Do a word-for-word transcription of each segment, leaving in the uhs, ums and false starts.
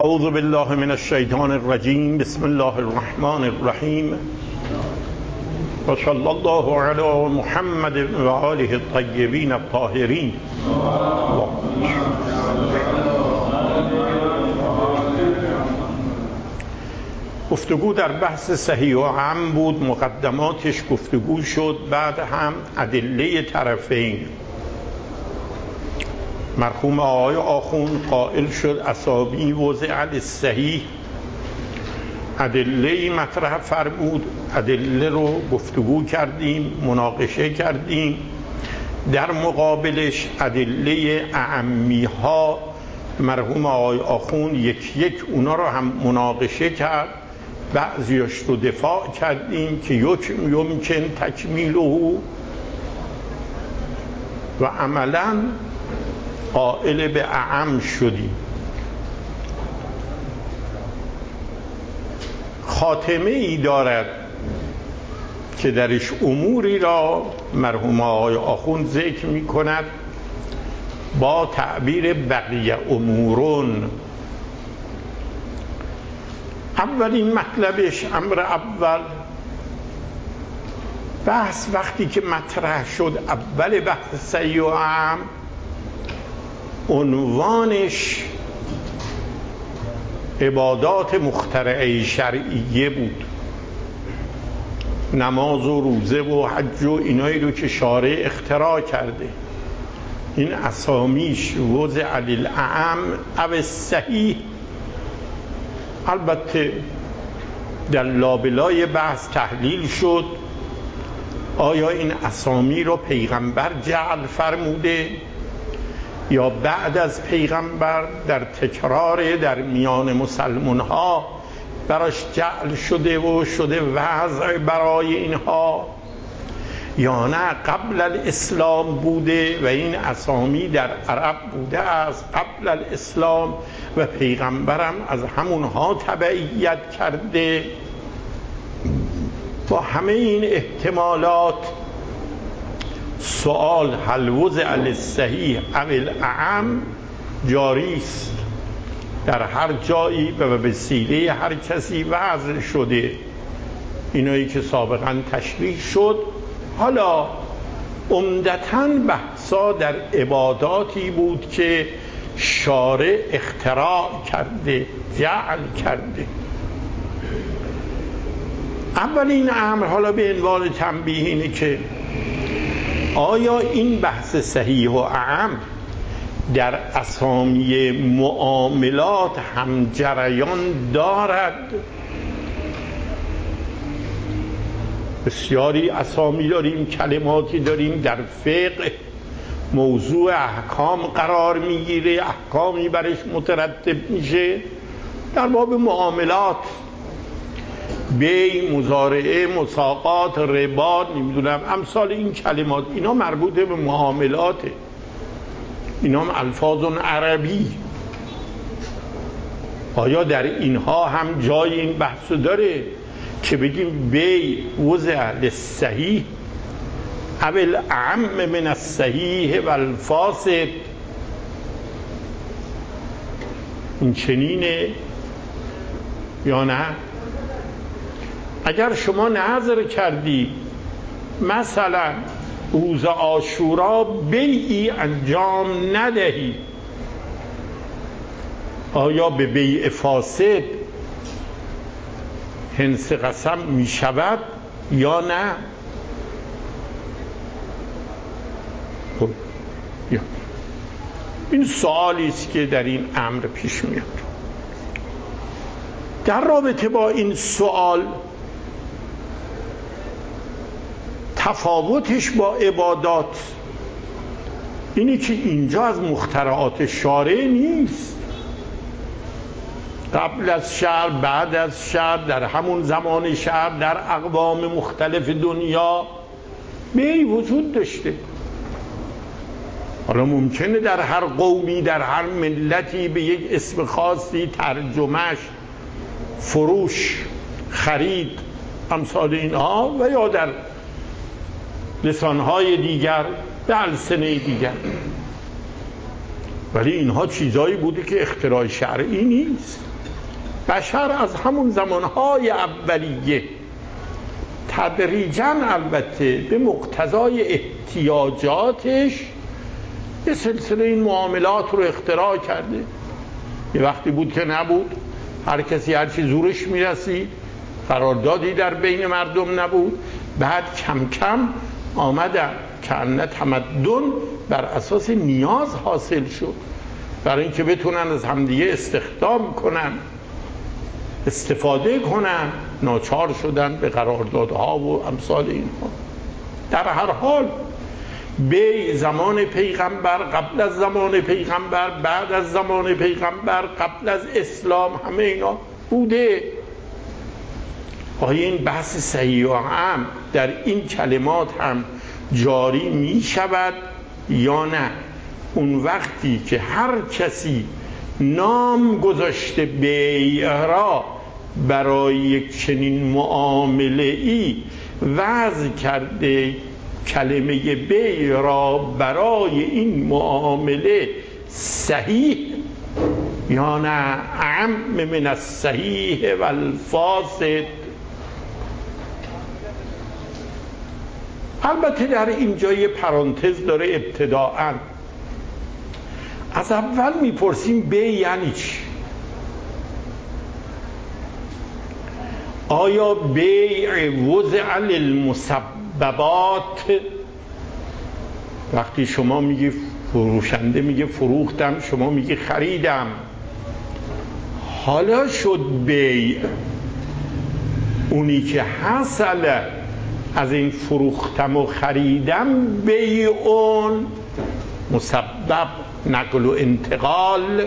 اعوذ بالله من الشیطان الرجیم. بسم الله الرحمن الرحیم و صلی الله علی محمد و آله الطیبین الطاهرین. گفتگو در بحث صحیح و عام بود، مقدماتش گفتگو شد، بعد هم ادله طرفین. مرحوم آقای آخوند قائل شد اصابی وضع للصحیح، ادله مطرح فرمود، ادله رو گفتگو کردیم، مناقشه کردیم. در مقابلش ادله اعمی ها مرحوم آقای آخوند یک یک اونا رو هم مناقشه کرد، بعضیاش رو دفاع کردیم که یک یمکن تکمیله و عملاً قائل به اعم شدیم. خاتمه ای دارد که درش اموری را مرحوم آقای آخوند ذکر می کند با تعبیر بقیه امورون. اولین مطلبش، امر اول، بحث وقتی که مطرح شد اول بحث صحیح و عام، عنوانش عبادات مخترعه شرعیه بود، نماز و روزه و حج و اینایی رو که شارع اختراع کرده. این اسامیش وضع للاعم او الصحیح. البته در لابلای بحث تحلیل شد آیا این اسامی رو پیغمبر جعل فرموده یا بعد از پیغمبر در تکرار در میان مسلمان ها براش جعل شده و شده وضع برای اینها، یا نه قبل الاسلام بوده و این اسامی در عرب بوده از قبل الاسلام و پیغمبرم از همونها تبعیت کرده. با همه این احتمالات سوال هل وضع للصحیح او الاعم جاری است، در هر جایی و به وسیله هر کسی وضع شده، اینایی که سابقا تشریح شد. حالا عمدتاً بحثا در عباداتی بود که شارع اختراع کرده، جعل کرده. اولین امر حالا به عنوان تنبیه اینه که آیا این بحث صحیح و اعم در اسامی معاملات هم جریان دارد؟ بسیاری اسامی داریم، کلماتی داریم در فقه موضوع احکام قرار میگیره، احکامی برش مترتب میشه. در باب معاملات، بی، مزارعه، مساقات، ربا، نمیدونم امثال این کلمات، اینا مربوط به معاملاته، اینا هم الفاظ عربی. آیا در اینها هم جای این بحث داره که بگیم بی وضع للصحیح او الاعم من الصحیح و الفاسد؟ این چنینه یا نه؟ اگر شما نظر کردی مثلا روز عاشورا بیعی انجام ندهی، آیا به بیع فاسد حنث قسم می شود یا نه؟ خب این سوالی است که در این امر پیش میاد. در رابطه با این سوال تفاوتش با عبادات اینی که اینجا از مخترعات شارع نیست، قبل از شرع، بعد از شرع، در همون زمان شرع، در اقوام مختلف دنیا بیعی وجود داشته. حالا ممکنه در هر قومی، در هر ملتی به یک اسم خاصی ترجمهش فروش، خرید، امثال اینها، و یا در لسانهای دیگر، به السنه دیگر. ولی اینها چیزایی بوده که اختراع شرعی نیست. بشر از همون زمانهای اولیه تدریجاً البته به مقتضای احتیاجاتش یه سلسله این معاملات رو اختراع کرده. یه وقتی بود که نبود، هر کسی هر چی زورش میرسید، قراردادی در بین مردم نبود. بعد کم کم آمدن که ان تمدن بر اساس نیاز حاصل شد، برای اینکه بتونن از همدیگه استخدام کنن، استفاده کنن، ناچار شدن به قراردادها و امثال اینها. در هر حال به زمان پیغمبر، قبل از زمان پیغمبر، بعد از زمان پیغمبر، قبل از اسلام، همه اینا بوده. آیا این بحث صحیح و عام در این کلمات هم جاری می شود یا نه؟ اون وقتی که هر کسی نام گذاشته بیع را برای یک چنین معامله ای وضع کرده، کلمه بیع را برای این معامله صحیح یا نه اعم من الصحیح و الفاسد. البته در اینجا یه پرانتز داره. ابتداءً از اول میپرسیم بیع یعنی چی؟ آیا بیع وضع للمسببات؟ وقتی شما میگی فروشنده میگه فروختم، شما میگی خریدم، حالا شد بیع. اونی که حاصل از این فروختم و خریدم بیعون، مسبب نقل و انتقال،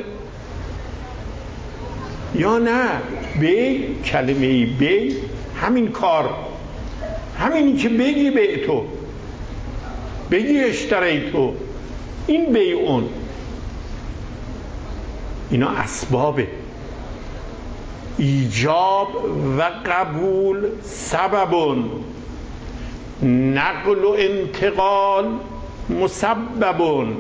یا نه بیع کلمه بیع همین کار، همینی که بگی بیع تو، بگی اشتری تو، این بیعون. اینا اسبابه. ایجاب و قبول سببون، نقل و انتقال مسببون.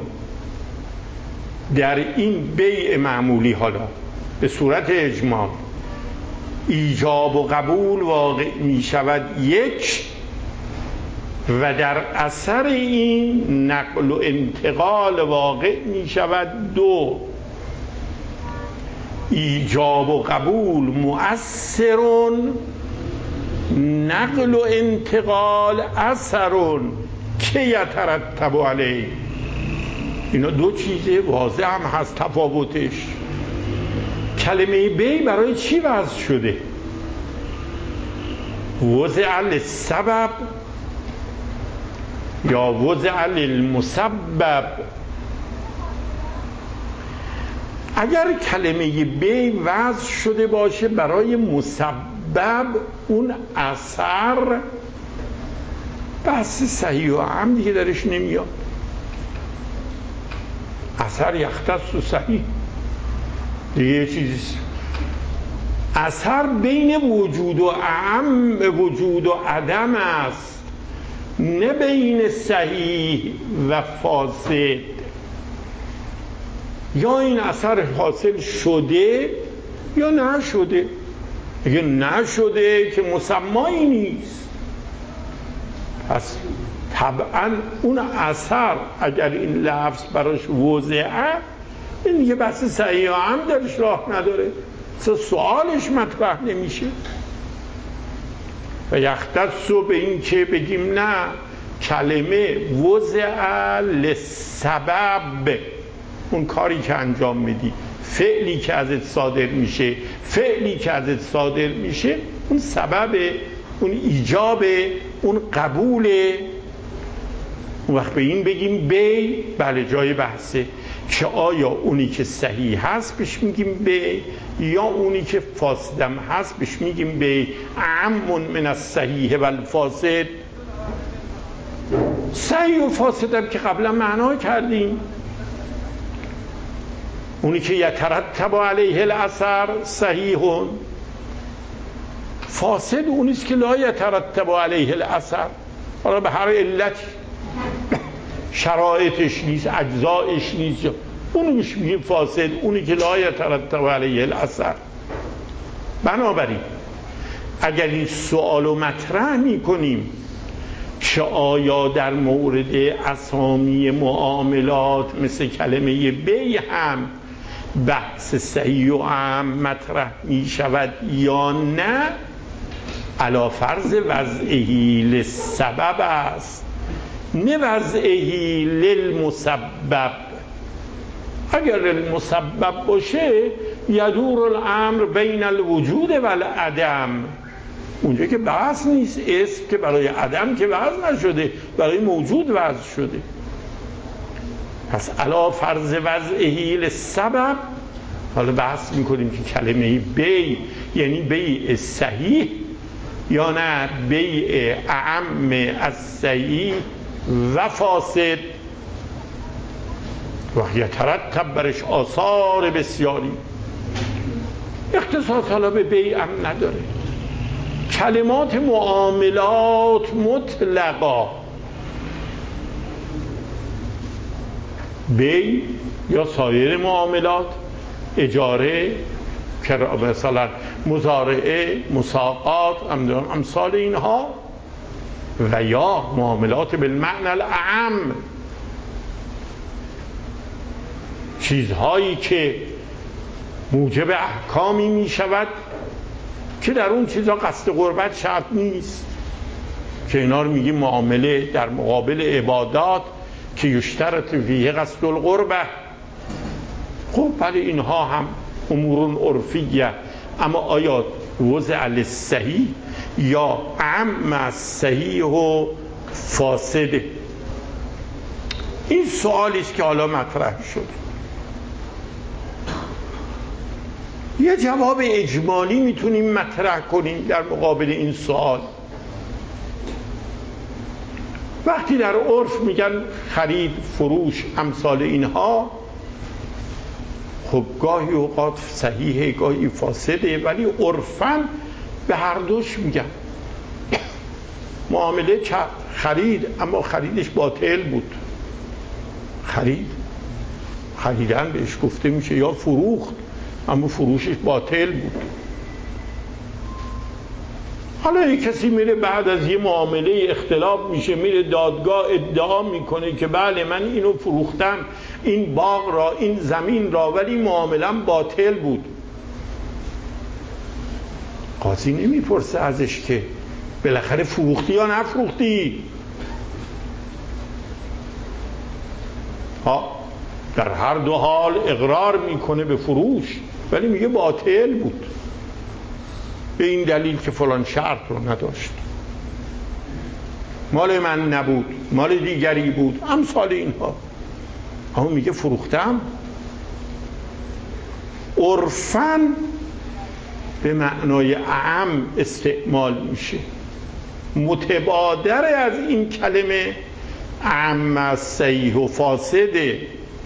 در این بیع معمولی حالا به صورت اجمال ایجاب و قبول واقع می شود یک، و در اثر این نقل و انتقال واقع می شود دو. ایجاب و قبول مؤثرون، نقل و انتقال اثرون که یترتب علیه. اینا دو چیزه واضح هم هست تفاوتش. کلمه بی برای چی وضع شده؟ وضع للسبب یا وضع للمسبب؟ اگر کلمه بی وضع شده باشه برای مسبب، اون اثر بحث صحیح و عام دیگه درش نمیاد. اثر یختص و صحیح دیگه یه چیزیست. اثر بین وجود و عم وجود و عدم است، نه بین صحیح و فاسد. یا این اثر حاصل شده یا نشده. اگه نشده که مسمایی نیست، پس طبعا اون اثر اگر این لفظ براش وضعه، این دیگه بحث صحیح و عام درش راه نداره، سوالش مطرح نمیشه. و یختص به این که بگیم نه، کلمه وضع لسبب، اون کاری که انجام میدی، فعلی که ازت صادر میشه، فعلی که ازت صادر میشه، اون سبب، اون ایجاب، اون قبول. اون وقت به این بگیم بی، بله جای بحثه که آیا اونی که صحیح هست بهش میگیم بی، یا اونی که فاسدم هست بهش میگیم بی. عمون من الصحیح و الفاسد. صحیح و فاسدم که قبلا معنا کردیم. اونی که یترتب علیه الاثر صحیحون، فاسد اونیست که لا یترتب علیه الاثر، حالا به هر علت شرایطش نیست، اجزایش نیست، اونو میشه میگیم فاسد، اونی که لا یترتب علیه الاثر. بنابراین اگر این سوال رو مطرح می کنیم که آیا در مورد اسامی معاملات مثل کلمه بی هم بحث صحیح و عام مطرح می شود یا نه، علی فرض وضعهی للسبب است نه وضعهی للمسبب. اگر للمسبب باشه یدور الامر بین الوجود و العدم، اونجا که بحث نیست، اسم که برای عدم که وضع نشده، برای موجود وضع شده. پس علی فرض وضعهی للسبب حالا بحث میکنیم که کلمه بی یعنی بیع صحیح یا نه بیع اعم از صحیح و فاسد و یترتب برش آثار بسیاری. اختصاص حالا به بیع هم نداره. کلمات معاملات مطلقا بی یا سایر معاملات، اجاره، مثلا مزارعه، مساقات، امثال اینها، و یا معاملات بالمعنى الاعم، چیزهایی که موجب احکامی می شود که در اون چیزها قصد قربت شرط نیست، که اینا رو میگیم معامله در مقابل عبادات که یشترط فیه قصد القربه. خب برای اینها هم امور عرفیه، اما آیا وضع للصحیح یا اعم صحیح و فاسده؟ این سوالی است که حالا مطرح شد. یه جواب اجمالی میتونیم مطرح کنیم در مقابل این سوال. وقتی در عرف میگن خرید، فروش، امثال اینها، خب گاهی اوقات صحیحه گاهی فاسده، ولی عرفاً به هر دوش میگن. معامله خرید اما خریدش باطل بود، خرید خریدن بهش گفته میشه، یا فروخت اما فروشش باطل بود. حالا یک کسی میره بعد از یه معامله اختلاف میشه، میره دادگاه ادعا میکنه که بله من اینو فروختم، این باغ را، این زمین را، ولی معامله‌ام باطل بود. قاضی نمیپرسه ازش که بالاخره فروختی یا نفروختی. ها در هر دو حال اقرار میکنه به فروش، ولی میگه باطل بود به این دلیل که فلان شرط رو نداشت، مال من نبود، مال دیگری بود، امثال اینها. اما میگه فروختم. عرفاً به معنای اعم استعمال میشه. متبادر از این کلمه اعم صحیح و فاسده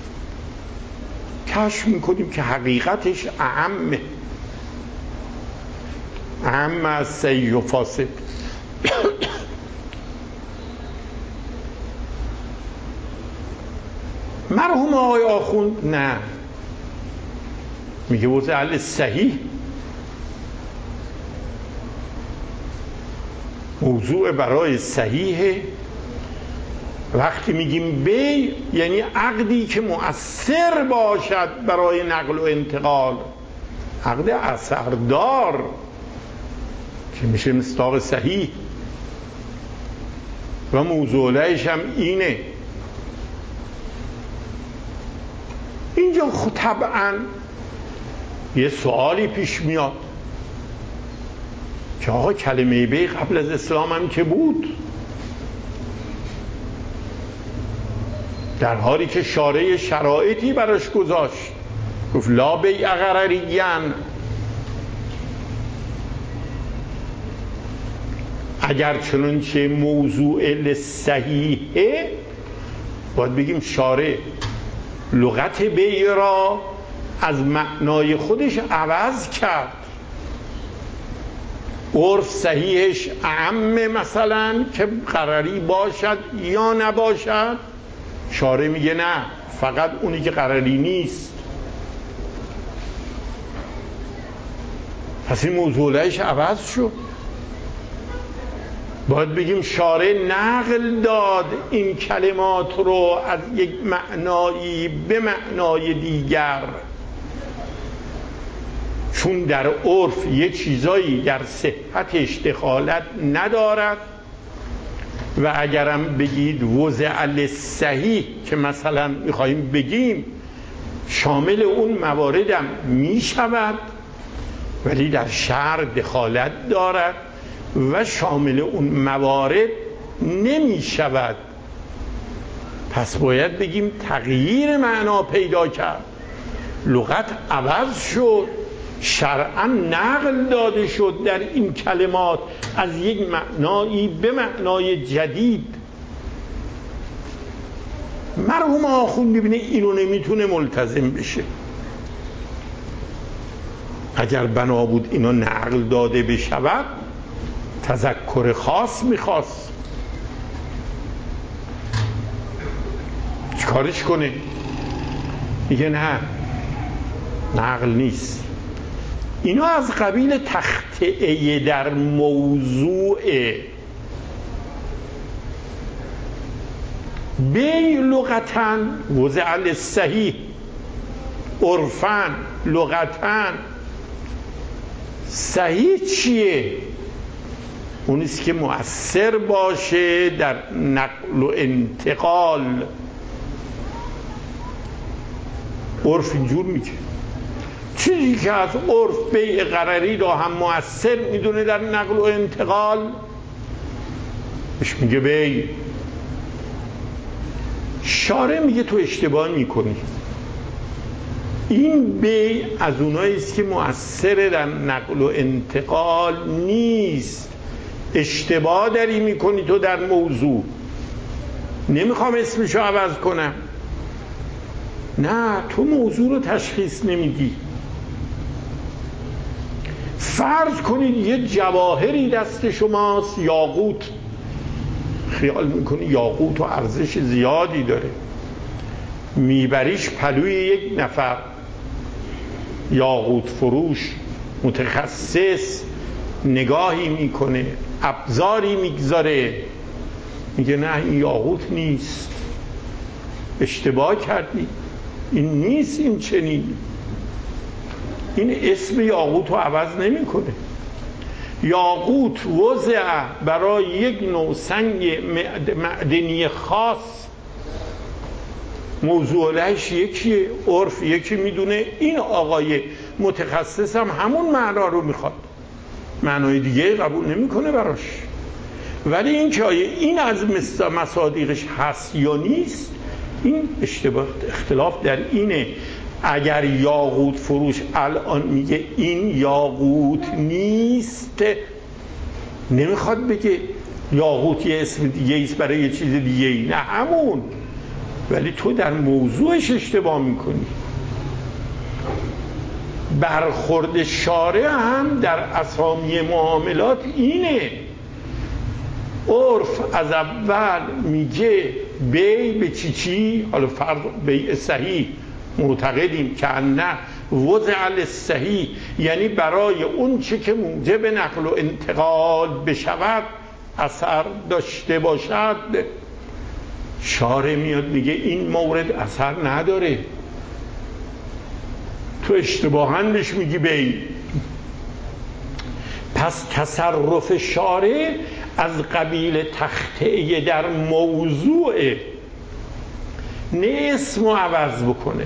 کشف میکنیم که حقیقتش اعمه، اعم صحیح و فاسد. مرحوم آقای آخوند نه، میگه وضع صحیح موضوع برای صحیحه. وقتی میگیم بی یعنی عقدی که مؤثر باشد برای نقل و انتقال، عقد اثردار که میشه مصداق صحیح، و موضوعش هم اینه. اینجا خب طبعا یه سوالی پیش میاد که آقا کلمه بی قبل از اسلام هم که بود، در حالی که شارع شرایطی براش گذاشت، گفت لا بیع غرریان. اگر چنانچه موضوع لصحیحه باید بگیم شارع لغت بیع را از معنای خودش عوض کرد. عرف صحیحش اعم مثلا که قراری باشد یا نباشد، شارع میگه نه، فقط اونی که قراری نیست. پس این موضوعش عوض شد. باید بگیم شارع نقل داد این کلمات رو از یک معنایی به معنای دیگر، چون در عرف یه چیزایی در صحتش دخالت ندارد و اگرم بگید وضع للصحیح که مثلا میخواییم بگیم شامل اون مواردم میشود، ولی در شرع دخالت دارد و شامل اون موارد نمی شود. پس باید بگیم تغییر معنا پیدا کرد، لغت عوض شد، شرعا نقل داده شد در این کلمات از یک معنایی به معنای جدید. مرحوم آخوند ببینه اینو نمیتونه ملتزم بشه. اگر بنا بود اینو نقل داده بشود تذکر خاص میخواست، چیکارش کنه؟ میگه نه نقل نیست. اینا از قبیل تخطئه در موضوع. بی لغتاً وضع للصحیح، عرفاً لغتاً صحیح چیه؟ اونیست که مؤثر باشه در نقل و انتقال. عرف اینجور میگه چیزی که از عرف بیع غرری را هم مؤثر میدونه در نقل و انتقال بهش میگه بیع. شارع میگه تو اشتباه میکنی، این بیع از اوناییست که مؤثر در نقل و انتقال نیست، اشتباه داری میکنی تو در موضوع. نمیخوام اسمشو عوض کنم، نه تو موضوع رو تشخیص نمیدی. فرض کنید یه جواهری دست شماست، یاقوت، خیال میکنی یاقوت و ارزش زیادی داره، میبریش پلوی یک نفر یاقوت فروش متخصص، نگاهی میکنه، ابزاری میگذاره، میگه نه این یاقوت نیست، اشتباه کردی، این نیست، این چنین. این اسم یاقوت رو عوض نمیکنه. یاقوت وضع برای یک نوع سنگ معدنی خاص، موضوع لهش یکیه، عرف یکی میدونه، این آقای متخصص هم همون معنا رو میخواد، معنای دیگه قبول نمیکنه براش. ولی این که آیه این از مصادیقش هست یا نیست، این اشتباه، اختلاف در اینه. اگر یاقوت فروش الان میگه این یاقوت نیست، نمیخواد بگه یاقوت یه اسم دیگه ایست برای یه چیز دیگه ای، نه همون، ولی تو در موضوعش اشتباه میکنی. برخورد شارع هم در اسامی معاملات اینه. عرف از اول میگه بی به چی چی، حالا فرض بیع صحیح معتقدیم که نه وضع للصحیح، یعنی برای اون چی که موجب نقل و انتقال بشود اثر داشته باشد. شارع میاد میگه این مورد اثر نداره، تو اشتباهندش میگی بی. پس تصرف شارع از قبیل تخطئه در موضوع، نه اسم رو عوض بکنه،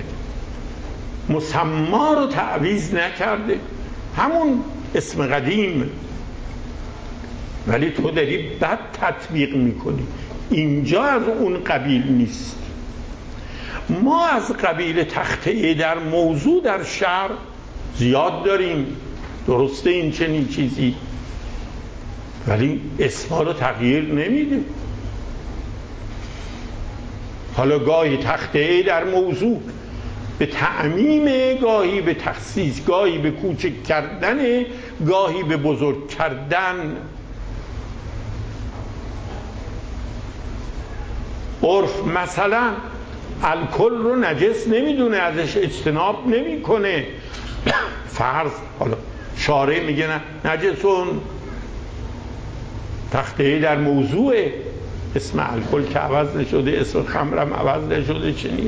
مسما رو تعویض نکرده، همون اسم قدیم، ولی تو داری بد تطبیق میکنی. اینجا از اون قبیل نیست. ما از قبیل تخطئه در موضوع در شرع زیاد داریم، درسته این چنین چیزی، ولی اسما رو تغییر نمیده. حالا گاهی تخطئه در موضوع به تعمیم، گاهی به تخصیص، گاهی به کوچک کردن، گاهی به بزرگ کردن. عرف مثلا الکل رو نجس نمیدونه، ازش اجتناب نمیکنه. فرض حالا شارع میگه نه نجسون، تخته در موضوع اسم الکل که عوض نشده، اسم خمرم عوض نشده. چنین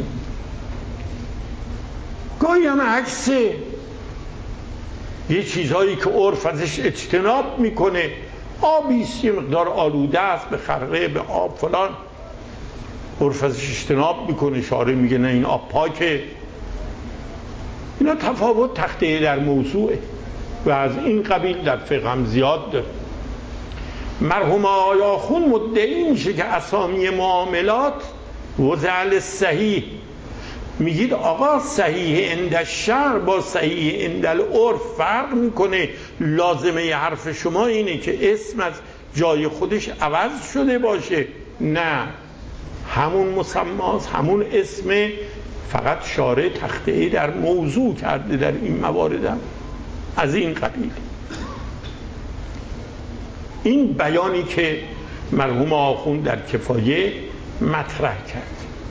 گاهی هم عکسه، یه چیزهایی که عرف ازش اجتناب میکنه، آبیست یه مقدار آلوده است، به خرقه به آب فلان، عرف ازش اجتناب میکنه، شارع میگه نه این آب پاکه. اینا تفاوت تخته در موضوعه و از این قبیل در فقه هم زیاد داره. مرحوم آقای آخوند مدعی میشه که اسامی معاملات وضع صحیح، میگید آقا صحیح عند الشرع با صحیح عند العرف فرق میکنه، لازمه ی حرف شما اینه که اسم از جای خودش عوض شده باشه. نه، همون مسماست، همون اسم، فقط شارع تخته در موضوع کرده در این موارد. از این قبیل این بیانی که مرحوم آخوند در کفایه مطرح کرد.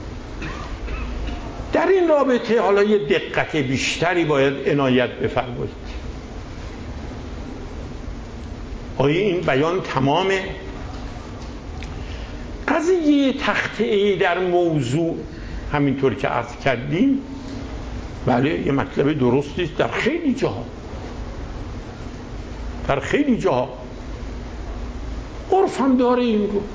در این رابطه حالا یه دقت بیشتری باید عنایت بفرمایید. آیا این بیان تمامه؟ قضیه تخته در موضوع همینطور که عرض کردیم بله یه مطلب درستی است در خیلی جاها، در خیلی جاها عرف هم داره این رو.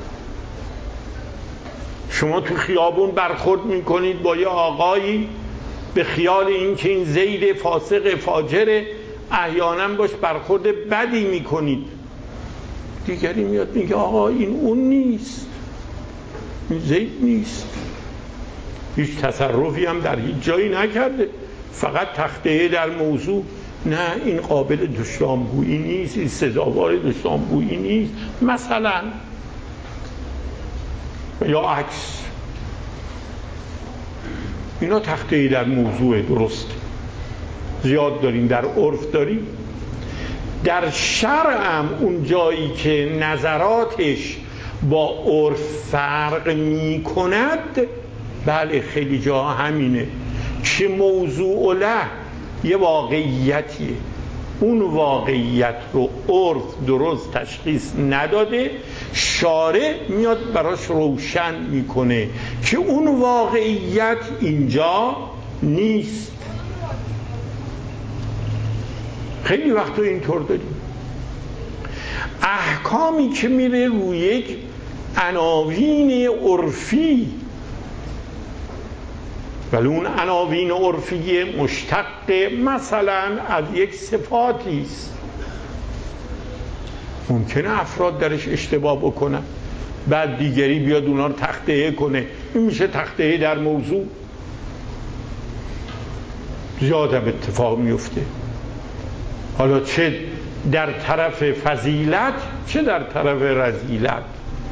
شما تو خیابون برخورد میکنید با یه آقایی به خیال این که این زید فاسق فاجره، احیانا باش برخورد بدی میکنید، دیگری میاد میگه آقا این اون نیست، این زید نیست، هیچ تصرفی هم در هیچ جایی نکرده، فقط تخته در موضوع. نه این قابل دشنامگویی نیست، این سزاوار دشنامگویی نیست مثلا، یا عکس. اینا تخته در موضوع درست زیاد داریم، در عرف داریم. در شرع هم اون جایی که نظراتش با عرف فرق می کند بله خیلی جا همینه که موضوع له یه واقعیتیه، اون واقعیت رو عرف درست تشخیص نداده، شارع میاد براش روشن میکنه که اون واقعیت اینجا نیست. خیلی وقتا اینطور داریم احکامی که میره روی یک عناوین عرفی، ولی اون عناوین عرفی مشتق مثلا از یک صفاتی است، ممکنه افراد درش اشتباه بکنن، بعد دیگری بیاد اونا رو تخطئه کنه، این میشه تخطئه در موضوع. زیاد هم اتفاق میفته، حالا چه در طرف فضیلت چه در طرف رذیلت.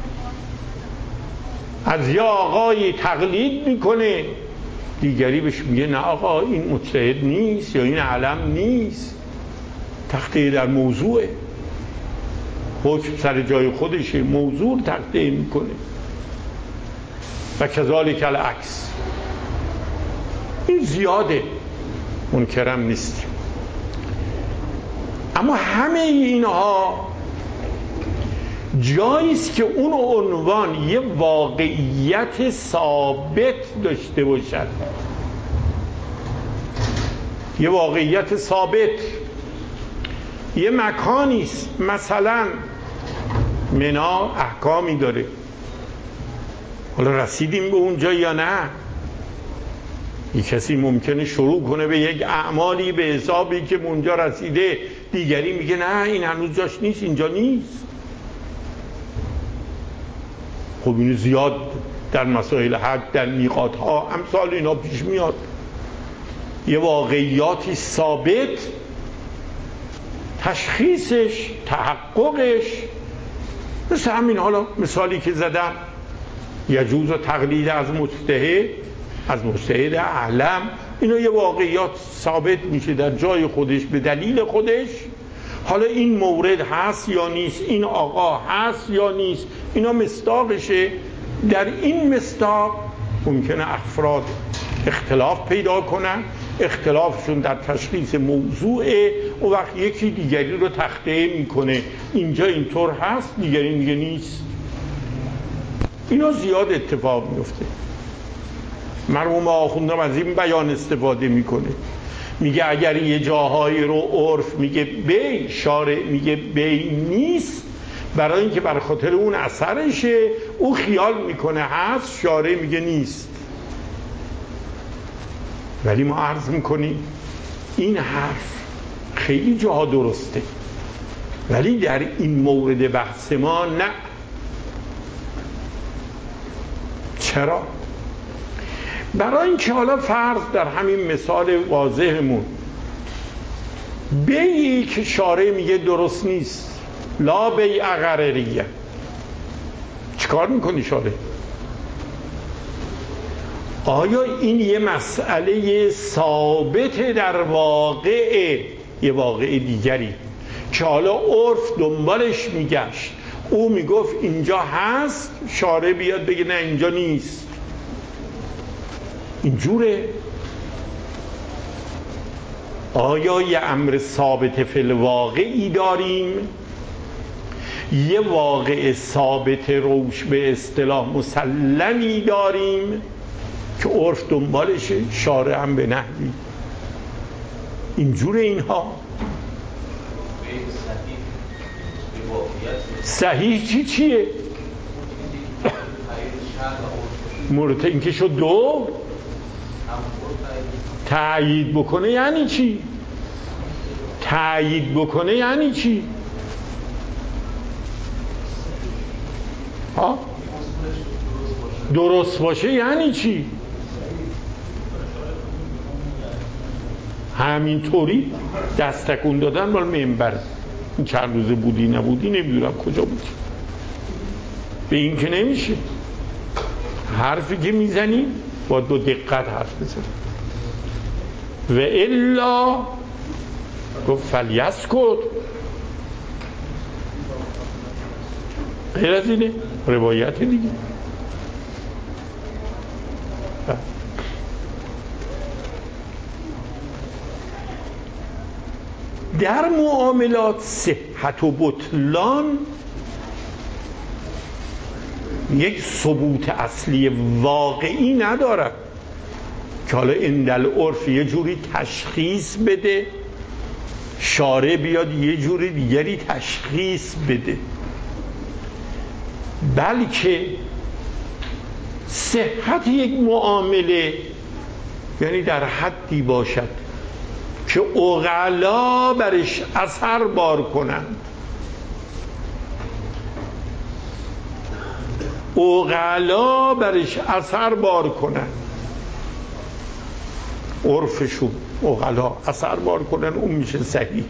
از یه آقایی تقلید میکنه، دیگری بهش میگه نه آقا این مجتهد نیست یا این علم نیست، تخطئه در موضوعه، حکم سر جای خودشه، موضوع تخطئه میکنه. و کذالک العکس. این زیاده، منکرم نیست، اما همه اینها جاییست که اون عنوان یه واقعیت ثابت داشته باشد، یه واقعیت ثابت، یه مکانیست. مثلا منا احکامی داره، حالا رسیدیم به اونجا یا نه؟ یک کسی ممکنه شروع کنه به یک اعمالی به حسابی که اونجا رسیده، دیگری میگه نه این هنوز جاش نیست، اینجا نیست. خب اینو زیاد در مسائل حج، در میقات ها امثال اینا پیش میاد، یه واقعیاتی ثابت، تشخیصش، تحققش، مثل همین حالا مثالی که زدم، یجوز و تقلید از مجتهد، از مجتهد اعلم، اینا یه واقعیات ثابت میشه در جای خودش به دلیل خودش. حالا این مورد هست یا نیست، این آقا هست یا نیست، اینا مصداقشه. در این مصداق ممکنه افراد اختلاف پیدا کنن، اختلافشون در تشخیص موضوعه، و وقت یکی دیگری رو تخطئه میکنه اینجا اینطور هست، دیگری میگه نیست. اینا زیاد اتفاق میفته. مرحوم آخوندم از این بیان استفاده میکنه، میگه اگر یه جاهایی رو عرف میگه بی، شارع میگه بی نیست، برای اینکه بر خاطر اون اثرشه او خیال میکنه هست، شارع میگه نیست. ولی ما عرض میکنیم این حرف خیلی جاها درسته، ولی در این مورد بحث ما نه. چرا؟ برای اینکه حالا فرض در همین مثال واضحمون بیعی که شارع میگه درست نیست، لا بیع غرریه، چیکار میکنی شارع؟ آیا این یه مسئله ثابت در واقع، یه واقع دیگری که حالا عرف دنبالش میگشت، او میگفت اینجا هست، شارع بیاد بگه نه اینجا نیست؟ اینجوره؟ آیا یه امر ثابت فی الواقعی داریم، یه واقع ثابت روش به اصطلاح مسلمی داریم که عرف دنبالشه، شارع هم به نحوی؟ اینجوره اینها؟ صحیح چی چیه؟ مورد اینکه شد دو تأیید بکنه یعنی چی؟ تأیید بکنه یعنی چی؟ ها؟ درست باشه یعنی چی؟ همینطوری دست تکون دادن مال منبر، این چند روزه بودی نبودی نمیدونم کجا بودی، به این که نمیشه. حرفی که میزنی باید با دقت حرف بزنی، و الا گفت فلیسکت. غیر از اینه روایت دیگه. در معاملات صحت و بطلان یک ثبوت اصلی واقعی ندارد که حالا اندل عرف یه جوری تشخیص بده، شارع بیاد یه جوری دیگری تشخیص بده، بلکه صحت یک معامله یعنی در حدی باشد که عقلا برش اثر بار کنند، عقلا برش اثر بار کنند، عرفشون عقلا اثر بار کنن، اون میشه صحیح.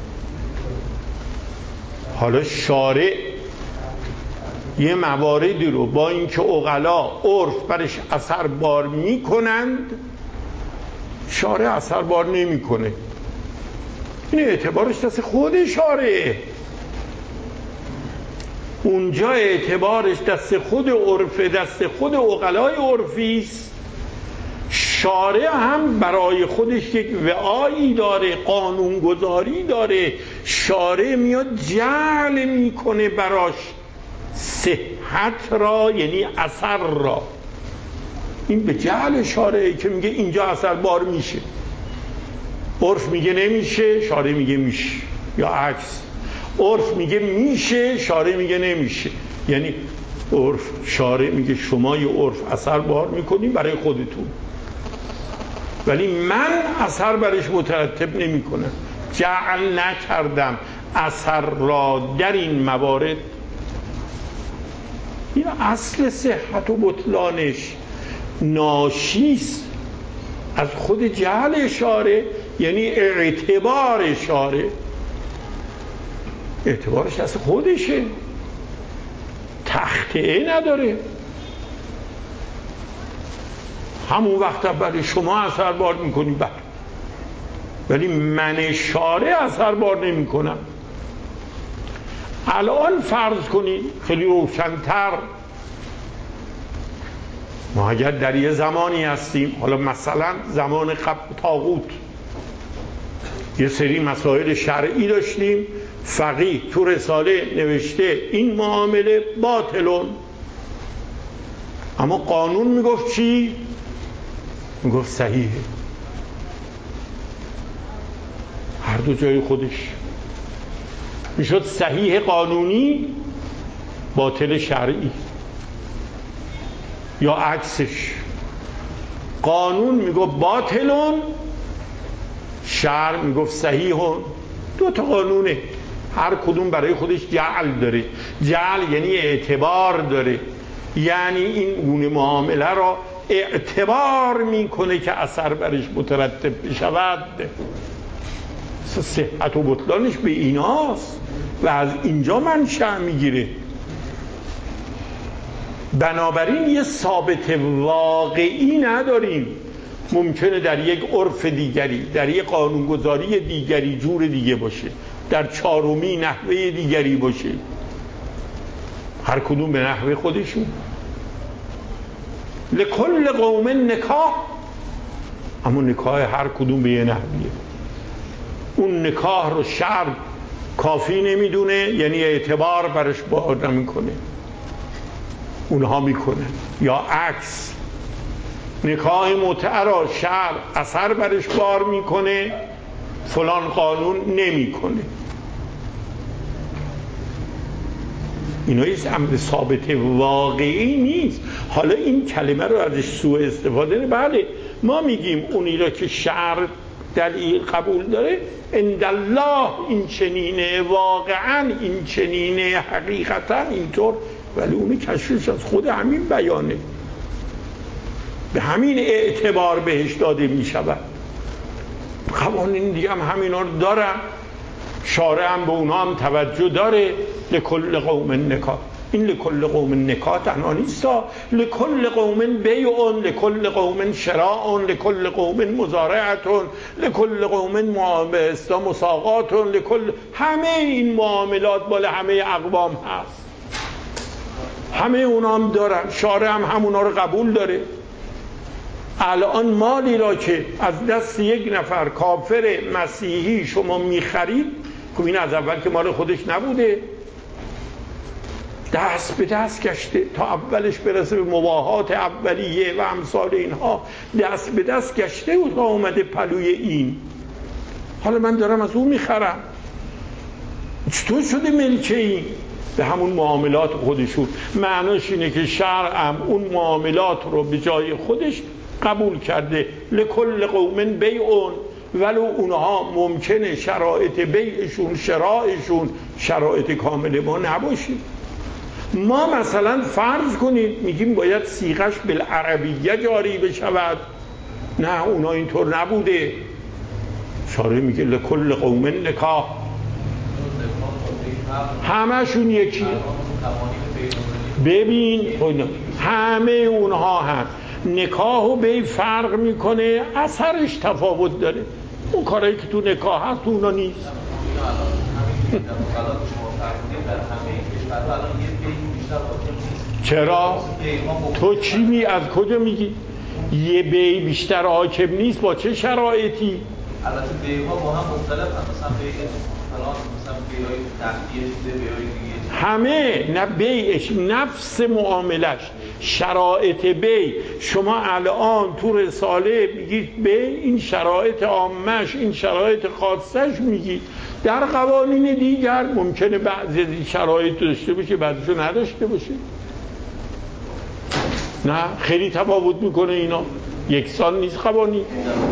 حالا شارع یه مواردی رو با اینکه عقلا عرف برش اثر بار میکنند، شارع اثر بار نمیکنه. این اعتبارش دست خود شارعه، اونجا اعتبارش دست خود عرف، دست خود عقلای عرفی است. شارع هم برای خودش یک وعایی داره، قانونگذاری داره. شارع میاد جعل میکنه براش صحت را، یعنی اثر را. این به جعل شارعه که میگه اینجا اثر بار میشه، عرف میگه نمیشه، شارع میگه میشه، یا عکس، عرف میگه میشه، شارع میگه نمیشه. یعنی عرف، شارع میگه شما یه عرف اثر بار میکنی برای خودتون، ولی من اثر برش مترتب نمی کنم، جعل نکردم اثر را در این موارد. این اصل صحت و بطلانش ناشیست از خود جعل شارع، یعنی اعتبار شارع، اعتبارش از خودشه، تخطئه نداره. همون وقت برای شما اثر بار میکنی بر، ولی من شارع اثر بار نمی کنم. الان فرض کنید خیلی روشن‌تر، ما اگر در یه زمانی هستیم، حالا مثلا زمان قبل طاغوت، یه سری مسائل شرعی داشتیم، فقیه تو رساله نوشته این معامله باطلون، اما قانون میگفت چی؟ میگفت صحیحه. هر دو جای خودش میشد صحیح قانونی، باطل شرعی، یا عکسش. قانون میگفت باطلون، شرع میگفت صحیحون. دو تا قانونه، هر کدوم برای خودش جعل داره. جعل یعنی اعتبار داره، یعنی این گونه معامله را اعتبار میکنه که اثر برش مترتب بشود. صحت و بطلانش به ایناست و از اینجا منشأ میگیره. بنابراین یه ثابت واقعی نداریم. ممکنه در یک عرف دیگری، در یک قانونگذاری دیگری جور دیگه باشه، در چهارمی نحوه دیگری باشه، هر کدوم به نحوه خودشون. لکل قوم نکاح، اما نکاح هر کدوم به یه نحویه. اون نکاح رو شرع کافی نمیدونه، یعنی اعتبار برش بار نمیکنه، اونها میکنه. یا عکس، نکاح متعه را شرع اثر برش بار میکنه، فلان قانون نمیکنه. اینا هیچ امر ثابت واقعی نیست. حالا این کلمه رو ازش سوء استفاده نه. بله ما میگیم اونی را که شرع دلیل قبول داره، عند الله این چنینه، واقعا این چنینه، حقیقتا اینطور، ولی اونی کشفش از خود همین بیانه، به همین اعتبار بهش داده می شود. قوانین دیگه هم همینا رو دارن، شارع هم به اونا هم توجه داره. لکل قوم نکاح، این لکل قوم نکاح تنها نیست، لکل قوم بیعون، لکل قوم شراعون، لکل قوم مزارعتون، لکل قوم مساقاتون، لکل، همه این معاملات بالا همه اقوام هست، همه اونا هم دارن، شارع هم همونا رو قبول داره. الان مالی را که از دست یک نفر کافر مسیحی شما میخرید، خب این از اول که مال خودش نبوده، دست به دست گشته تا اولش برسه به مباحات اولیه و امثال اینها، دست به دست گشته و تا اومده پلوی این. حالا من دارم از اون میخرم، چطور شده ملکه این؟ به همون معاملات خودشون. معناش اینه که شرع هم اون معاملات رو به جای خودش قبول کرده. لکل قوم بیعون، ولو اونها ممکنه شرایط بیعشون، شرایشون شرایط کامل ما نباشه. ما مثلا فرض کنید میگیم باید صیغش بالعربیه جاری بشود، نه اونا اینطور نبوده. شارع میگه لکل قوم نکاح، همشون یکی. ببین همه اونها هم نکاح و بی فرق میکنه، اثرش تفاوت داره. اون کارایی که تو نکاح هست تو اونا نیست. چرا؟ تو چی می از کجا میگی؟ یه بی بیشتر حاکم نیست با چه شرایطی؟ البته بی‌ها با هم مختلف هم، مثلا بیع فلان، مثلا بیعای تحتیه شده، بیعای دیگه همه، نه بیعش، نفس معاملش، شرایط بی. شما الان تو رساله میگید بی، این شرایط عامش، این شرایط خاصش میگید. در قوانین دیگر ممکنه بعضی شرایط داشته باشه بعضیشو نداشته باشه. نه خیلی تفاوت میکنه، اینا یکسان نیست قوانین.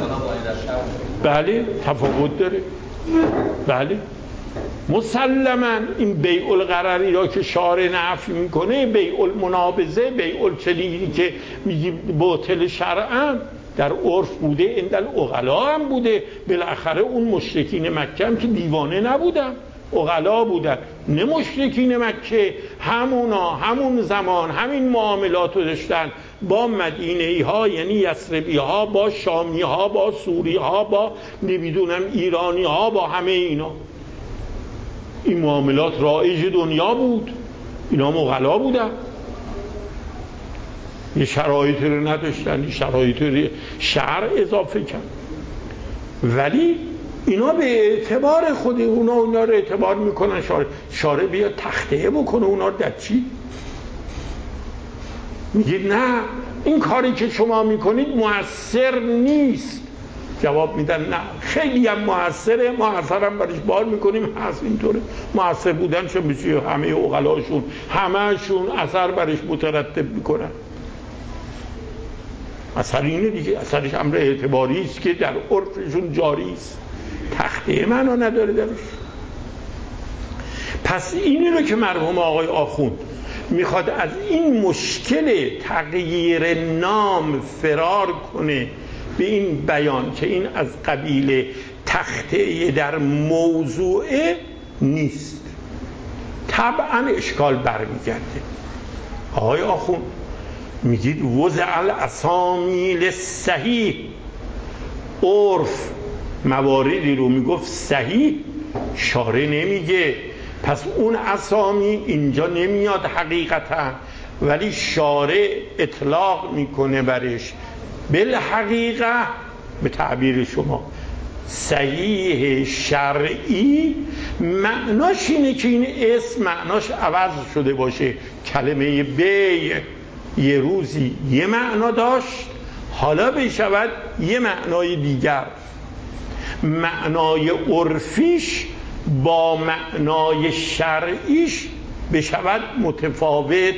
بله تفاوت داره. بله مسلما این بیع الغرری را که شارع نفی میکنه، بیع المنابذه، بیع الچنینی که میگیم باطل شرعا، در عرف بوده، عند العقلا هم بوده. بالاخره اون مشرکین مکه هم که دیوانه نبودن، عقلا بودن، نه مشرکین مکه. همونا همون زمان همین معاملات رو داشتن با مدینه‌ای ها، یعنی یثربی ها، با شامی ها، با سوری ها، با نمیدونم ایرانی ها، با همه اینا. این معاملات رایج دنیا بود، اینا عقلا بودن. یه شرایطی رو نداشتن، یه شرایطی رو شرع اضافه کرد، ولی اینا به اعتبار خود اونا اونا رو اعتبار میکنن. شارع شارع بیاد تخطئه بکنه اونا در چی؟ میگید نه این کاری که شما میکنید مؤثر نیست. جواب میدن نه خیلی هم مؤثره، مؤثر هم برش بار میکنیم، هست اینطوره. مؤثر بودن چه میشه؟ همه عقلاشون همهشون اثر برش مترتب میکنن. اثر اینه دیگه، اثرش امر اعتباری است که در عرفشون جاری است، تخطئه معنا نداره درش. پس اینی رو که مرحوم آقای آخوند میخواد از این مشکل تغییر نام فرار کنه به این بیان که این از قبیل تخطئه در موضوع نیست، طبعا اشکال برمیگرده. آقای آخوند میگید وضع الاسامی للصحیح، عرف مواردی رو میگفت صحیح، شارع نمیگه، پس اون اسامی اینجا نمیاد حقیقتا، ولی شارع اطلاق میکنه برش بالحقیقه. به تعبیر شما صحیح شرعی معناش اینه که این اسم معناش عوض شده باشه. کلمه بیع یه روزی یه معنا داشت، حالا بشود یه معنای دیگر، معنای عرفیش با معنای شرعیش بشود متفاوت.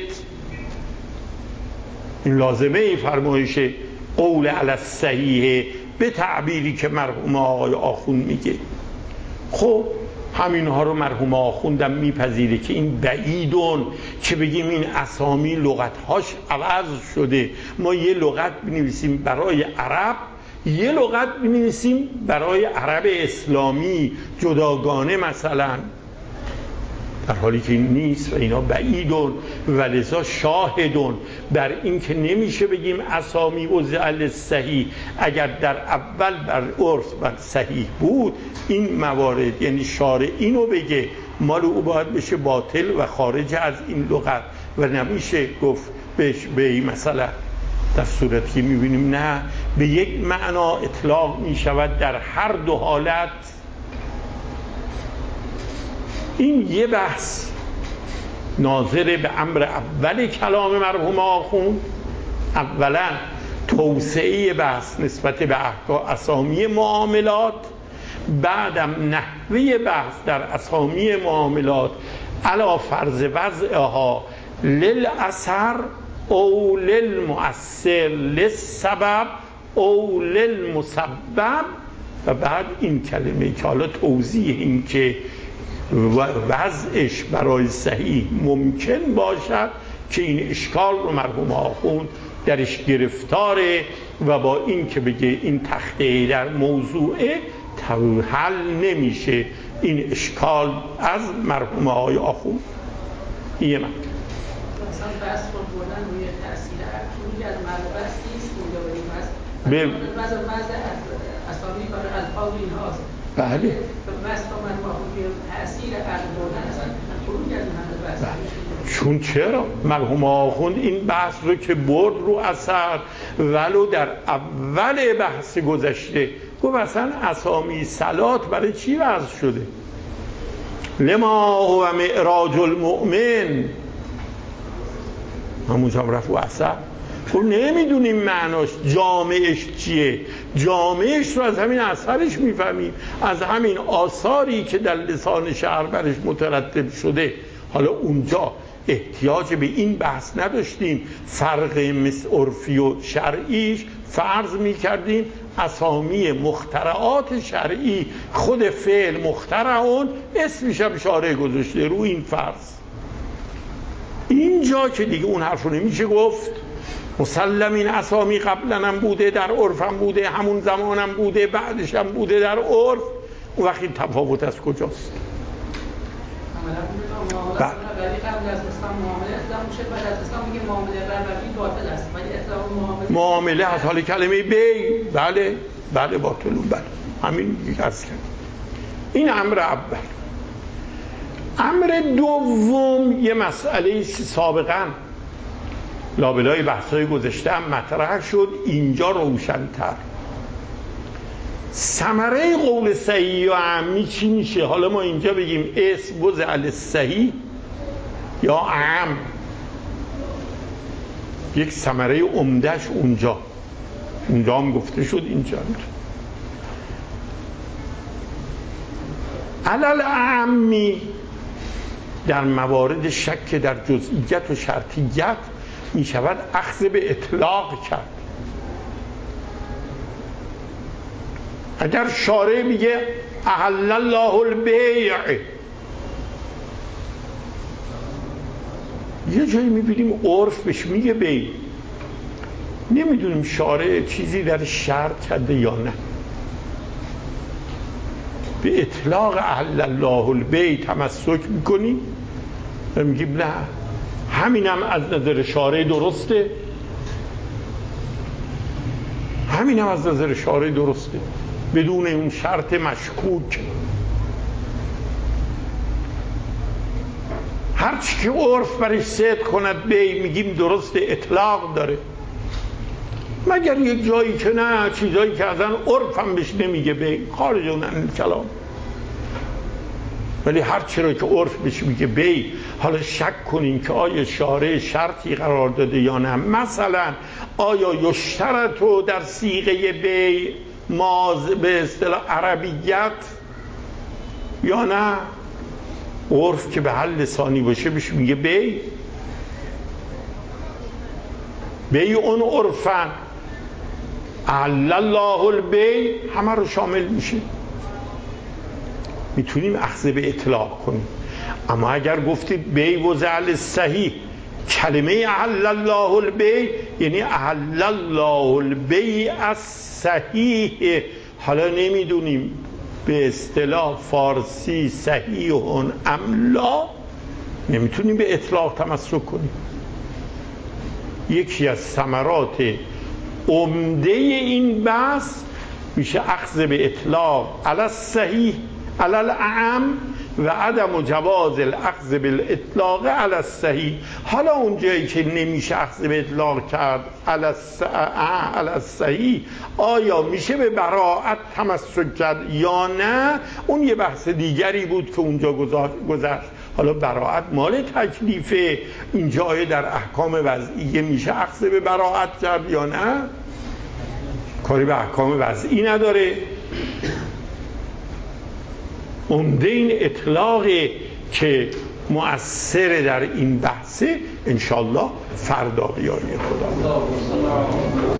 این لازمه ای فرمایش قول علی الصحیح به تعبیری که مرحوم آقای آخوند میگه. خب همینها رو مرحوم آخوندم میپذیره که این بعیدون که بگیم این اسامی لغتهاش عوض شده، ما یه لغت بنویسیم برای عرب، یه لغت بنویسیم برای عرب اسلامی جداگانه مثلا، در حالی که این نیست و اینا بعیدون و لذا شاهدون بر این که نمیشه بگیم اسامی وضع للصحیح اگر در اول بر عرف بر صحیح بود. این موارد یعنی شارع اینو بگه مال او باید بشه باطل و خارج از این لغت و نمیشه گفت بهش به مثلا در صورتی که میبینیم نه به یک معنا اطلاق میشود در هر دو حالت. این یه بحث ناظر به امر اول کلام مرحوم آخوند، اولا توسعه بحث نسبت به احکام اسامی معاملات، بعدم نحوه بحث در اسامی معاملات علی فرض وضعها للاثر او للمؤثر للسبب او للمسبب، و بعد این کلمه که حالا توضیح این که وضعش برای صحیح ممکن باشد که این اشکال رو مرحوم آخوند درش گرفتاره و با این که بگه این تخطئه در موضوع حل نمیشه این اشکال از مرحوم آقای آخوند. یه من مثلا بحث رو بردن روی تأثیر خروج از مربع نیست اینجا بریم بس وضع وضع اسامی کار الفاظ این هاست. بله بس تا من با تأثیر عقل بردن اصلا خروج از مربع است. چون چرا؟ مرحوم آخوند این بحث رو که برد رو اثر ولو در اول بحث گذشته گفت اصلا اسامی صلات برای چی وضع شده؟ لما هو معراج المؤمن، همونجا هم رفت و اثر خب نمیدونیم معناش جامعش چیه، جامعش رو از همین اثرش میفهمیم، از همین آثاری که در لسان شعر برش مترتب شده. حالا اونجا احتیاج به این بحث نداشتیم، فرق مثل عرفی و شرعیش فرض میکردیم اسامی مخترعات شرعی خود فعل مخترعون اسمش هم شارع گذاشته رو این فرض. اینجا که دیگه اون حرف رو نمیشه گفت، مسلم این اسامی قبلا هم بوده در عرف هم بوده همون زمان هم بوده بعدش هم بوده در عرف، اون وقت این تفاوت از کجاست؟ ولی قبل از اسلام معامله اسلام میشه، بعد از اسلام میگه معامله ربوی باطل است، ولی اطلاق معامله معامله از حال کلمه بی بله بله باطلون بله همین عرض کرد. این امر اول. امر دوم یه مسئله سابقا لابلای بحث‌های گذشته هم مطرح شد، اینجا روشن‌تر. ثمره قول صحیح و عامی چی میشه؟ حالا ما اینجا بگیم اسم وضع علی الصحیح یا عام، یک ثمره عمدهش اونجا اونجا هم گفته شد، اینجا علل اعمی در موارد شک در جزئیت و شرطیت می شود اخذ به اطلاق کرد. اگر شارع میگه احل الله البیع، یه جایی میبینیم عرف بهش میگه بیع، نمیدونیم شارع چیزی در شرط کرده یا نه. به اطلاق احل الله البیع تمسک میکنیم و میگیم نه، همینم از نظر شارع درسته، همینم از نظر شارع درسته، بدون اون شرط مشکوک. هرچی که عرف برش صدق کند بی میگیم درسته، اطلاق داره، مگر یک جایی که نه، چیزایی که ازن عرف هم بهش نمیگه بی، خارجون عن کلام. ولی هر چرا که عرف بهش میگه بی، حالا شک کنیم که آیا شارع شرطی قرار داده یا نه. مثلا آیا یشترطو در صیغه بی ماز به اصطلاح عربیت یا نه؟ عرف که به حل لسانی باشه بهش میگه بی. بی اون عرفن احل الله البی همه رو شامل میشه، میتونیم اخذ به اطلاق کنیم. اما اگر گفتید بی وضع علی الصحیح، کلمه احل الله البی یعنی احل الله البی الصحیح، حالا نمیدونیم به اصطلاح فارسی صحیح ام لا، نمیتونیم به اطلاق تمسک کنیم. یکی از ثمرات عمده این بحث میشه اخذ به اطلاق علی الصحیح علی الاعم و عدم جواز الاخذ بالاطلاق علی الصحیح. حالا اون جایی که نمیشه اخذ به اطلاق کرد علی الصحیح، آیا میشه به براءت تمسک کرد یا نه؟ اون یه بحث دیگری بود که اونجا گذشت. حالا براءت مال تکلیفه، اینجا آیا در احکام وضعیه میشه اخذ به براءت کرد یا نه؟ کاری به احکام وضعی نداره. عمده این اطلاقی که مؤثر در این بحثه، انشالله فردا بیاری خدا.